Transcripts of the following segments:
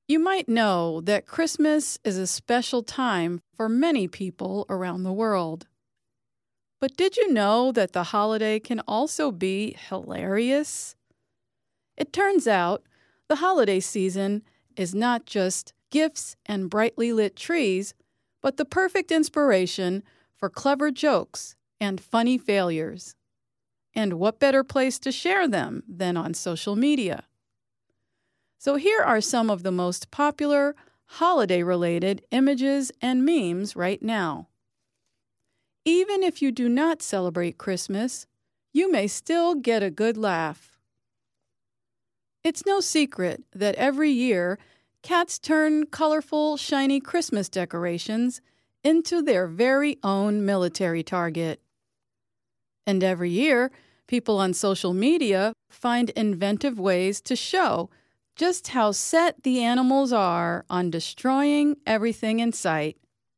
You might know that Christmas is a special time for many people around the world. But did you know that the holiday can also be hilarious? It turns out the holiday season is not just gifts and brightly lit trees, but the perfect inspiration for clever jokes and funny failures. And what better place to share them than on social media? So here are some of the most popular holiday-related images and memes right now. Even if you do not celebrate Christmas, you may still get a good laugh. It's no secret that every year, cats turn colorful, shiny Christmas decorations into their very own military target. And every year, people on social media find inventive ways to show just how set the animals are on destroying everything in sight.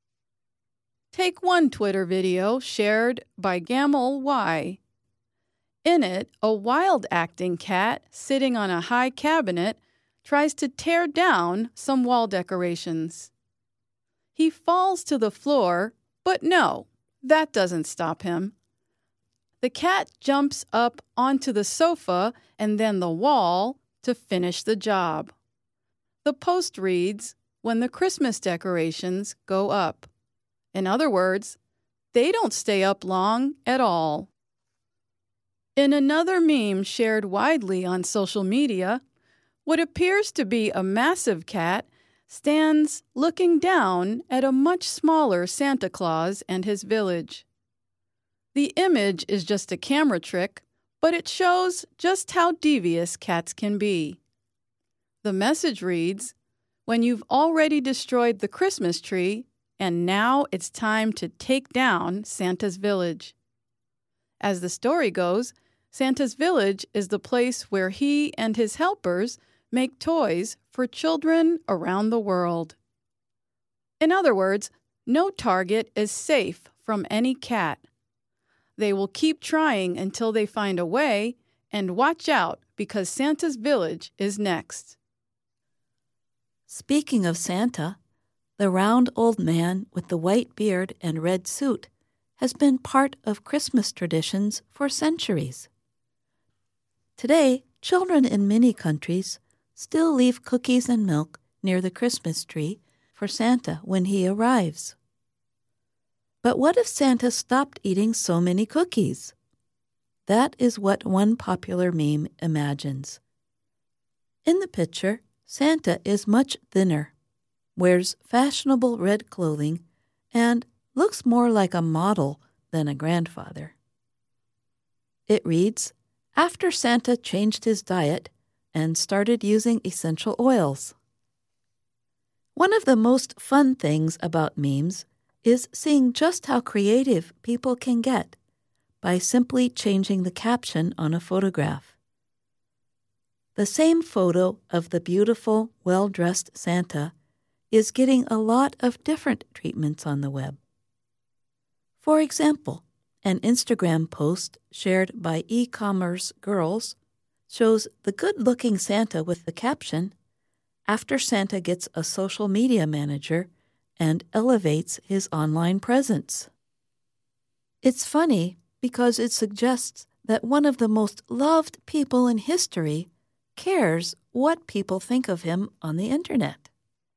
Take one Twitter video shared by Gamel Y. In it, a wild-acting cat sitting on a high cabinet tries to tear down some wall decorations. He falls to the floor, but no, that doesn't stop him. The cat jumps up onto the sofa and then the wall to finish the job. The post reads, "When the Christmas decorations go up." In other words, they don't stay up long at all. In another meme shared widely on social media, what appears to be a massive cat stands looking down at a much smaller Santa Claus and his village. The image is just a camera trick, but it shows just how devious cats can be. The message reads, "When you've already destroyed the Christmas tree, and now it's time to take down Santa's village." As the story goes, Santa's village is the place where he and his helpers make toys for children around the world. In other words, no target is safe from any cat. They will keep trying until they find a way, and watch out because Santa's village is next. Speaking of Santa, the round old man with the white beard and red suit has been part of Christmas traditions for centuries. Today, children in many countries still leave cookies and milk near the Christmas tree for Santa when he arrives. But what if Santa stopped eating so many cookies? That is what one popular meme imagines. In the picture, Santa is much thinner, wears fashionable red clothing, and looks more like a model than a grandfather. It reads, "After Santa changed his diet and started using essential oils." One of the most fun things about memes is seeing just how creative people can get by simply changing the caption on a photograph. The same photo of the beautiful, well-dressed Santa is getting a lot of different treatments on the web. For example, an Instagram post shared by e-commerce girls shows the good-looking Santa with the caption, "After Santa gets a social media manager and elevates his online presence." It's funny because it suggests that one of the most loved people in history cares what people think of him on the internet.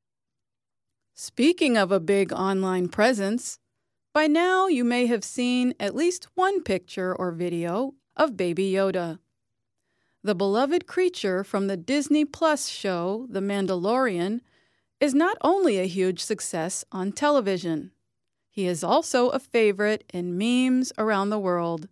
Speaking of a big online presence, by now you may have seen at least one picture or video of Baby Yoda. The beloved creature from the Disney Plus show The Mandalorian is not only a huge success on television. He is also a favorite in memes around the world.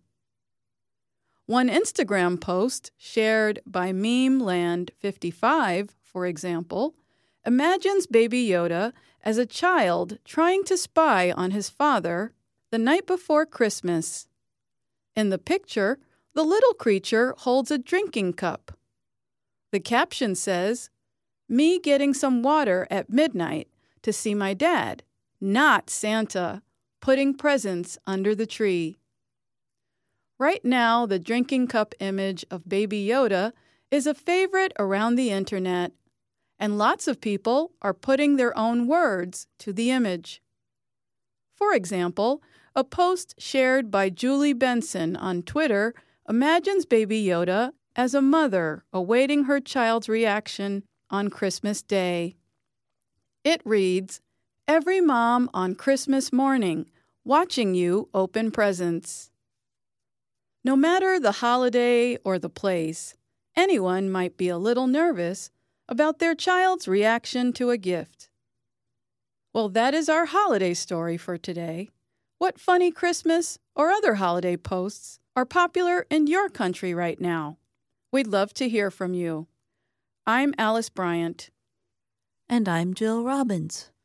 One Instagram post shared by MemeLand55, for example, imagines Baby Yoda as a child trying to spy on his father the night before Christmas. In the picture, the little creature holds a drinking cup. The caption says, "Me getting some water at midnight to see my dad, not Santa, putting presents under the tree." Right now, the drinking cup image of Baby Yoda is a favorite around the internet, and lots of people are putting their own words to the image. For example, a post shared by Julie Benson on Twitter imagines Baby Yoda as a mother awaiting her child's reaction on Christmas Day. It reads, "Every mom on Christmas morning, watching you open presents." No matter the holiday or the place, anyone might be a little nervous about their child's reaction to a gift. Well, that is our holiday story for today. What funny Christmas or other holiday posts are popular in your country right now? We'd love to hear from you. I'm Alice Bryant. And I'm Jill Robbins.